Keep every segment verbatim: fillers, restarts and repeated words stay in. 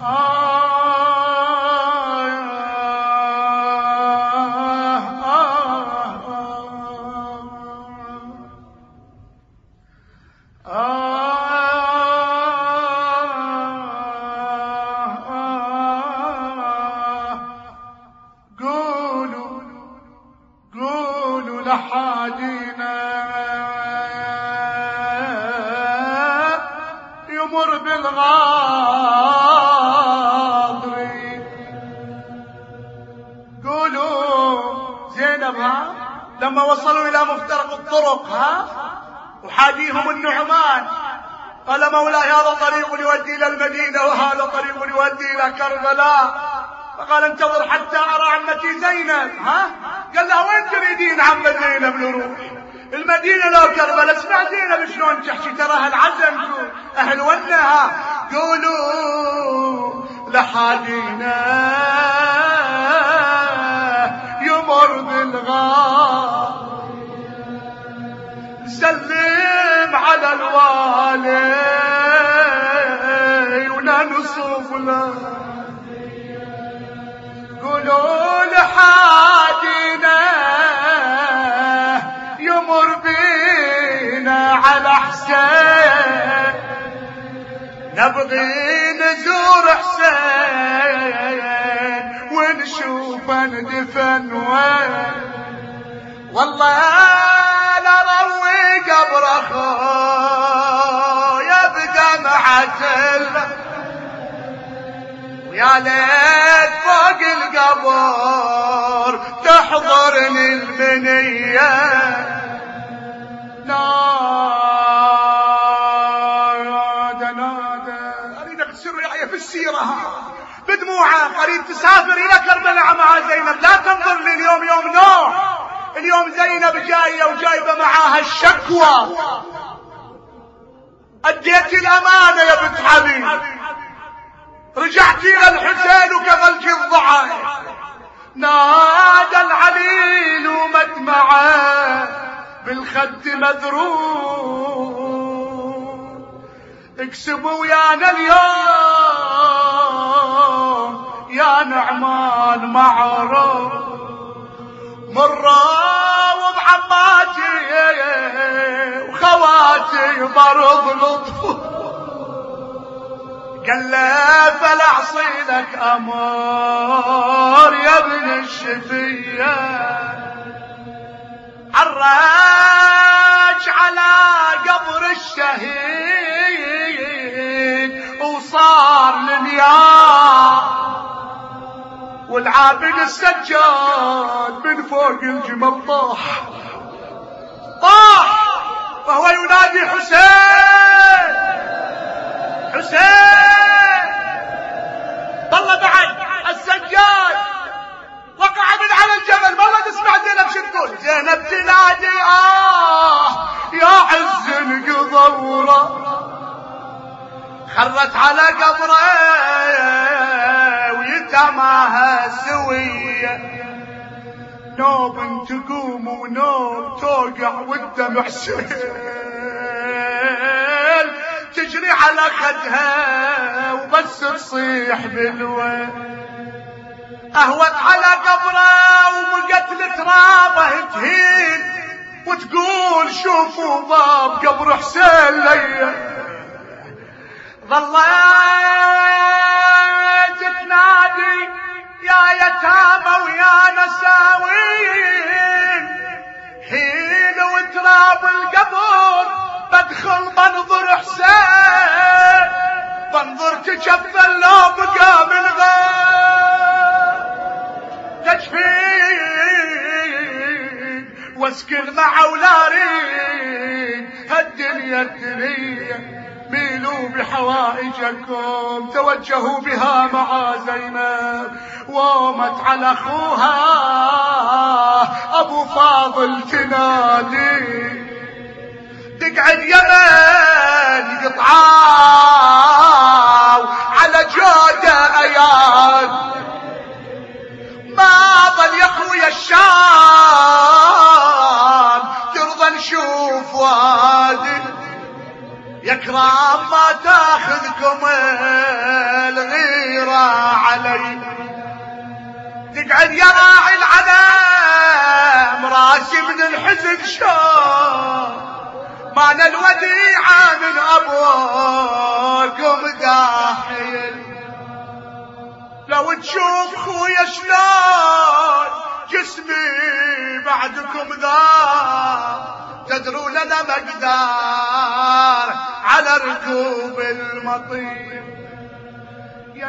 لحادينا يمر بالغاضري. قولوا زينب ها لما وصلوا الى مفترق الطرق ها وحاديهم النعمان قال مولاي هذا طريق يؤدي الى المدينة وهذا طريق يؤدي الى كربلاء. فقال انتظر حتى ارى عمتي زينب. ها قال له وين تريدين عمة زينب نروح؟ المدينة لو كربلاء. اسمع زينب شلون تحكي تراها العزم اهل ونها. قولوا لحادينا يمر بالغار سلم على الوالي ولا نصوف له. قولوا لحادينا يمر بينا على حسين نبغي نزور حسين ونشوف ندفن وين. والله لا روي قبر اخويا بدمعة ويا ليت فوق القبر تحضرني المنية. نادى نادى اريدك تصير وياي في السيرة بدموعه. اريد تسافر الى كربلاء مع زينب. لا تنظر لي اليوم يوم نوح. اليوم زينب جاية وجايبة معاها الشكوى. اديتي الامانة يا بنت حبيب رجعتي الى الحسين وكفلتي الضعاف. نادى العليل ومدمعه بالخد مذروب. اكسبوا ويانا اليوم يا نعمان معروف. مراوض عماتي وخواتي برض لطف. قال له فلا اعصيلك امر يا ابن الشفيه. عراج على قبر الشهيد وصار لليار والعابد السجاد من فوق الجمل طاح طاح وهو ينادي حسين حسين. والله بعد السجاد وقع من على الجبل. والله تسمع زينب شو تقول. زينب تنادي اه يا عز القضورة. خرت على قبره ويتماها سوية. نوب تقوم ونوب توقع والدمع سيل تجري على خدها وبس تصيح بالوين. اهوت على قبره وبقت ترابه تهين وتقول شوفوا ضاب قبر حسين ليا. ظلت تنادي يا يتامى ويا نساوين حين وتراب القبر بدخل بنظر حسين. بنظر تجفل لو بقى من غير تجفين واسكن مع ولارين هالدنيا الدنيا. ميلوا بحوائجكم توجهوا بها مع زينب. وامت على اخوها ابو فاضل تنادي. تقعد يمن قطعاو على جودة اياد. ما ظل يا اخويا الشام ترضى نشوف وادي يا كرام ما تاخذكم الغير علي تقعد يا راعي العلم راسي من الحزن شوق معنى الوديعة من ابوكم داحيل لو تشوف خويا شلون جسمي بعدكم ذا تدرون انا مقدار على ركوب المطير يا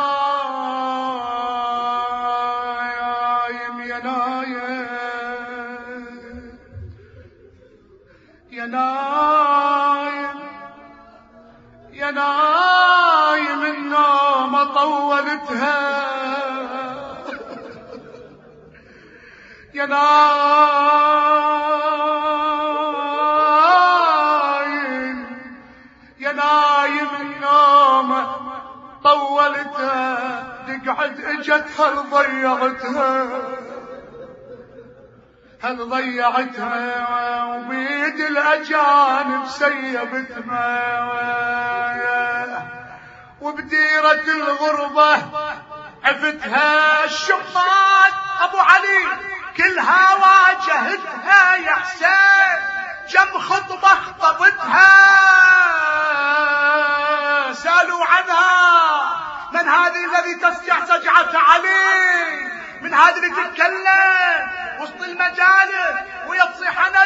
نايم يا نايم يا نايم يا نايم النوم طولتها يا نايم يا نايم النوم طولتها تقعد اجت هل ضيعتها هل ضيعتها وبيد الاجانب سيبتها وبديرة الغربة عفتها الشمال ابو علي كلها واجهتها يا حسين كم خطبة خطبتها سألوا عنها من هذه الذي تسجع سجعة علي من هذه اللي تتكلم وسط المجالس وهي تصيح انا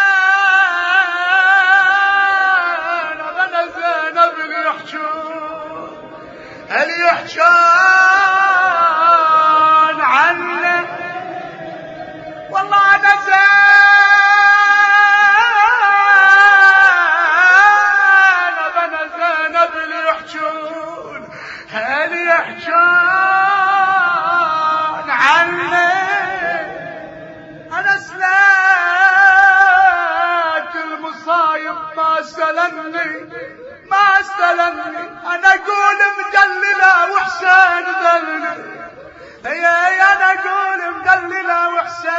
زينب انا زينب اللي يحجون اللي يحجون عنك والله انا زينب انا زينب اللي يحجون اللي يحجون عنك انا سلات المصايب ما سلمني ما سلمني انا اقول مدلله وحسين ذلني هي انا اقول مدلله وحسين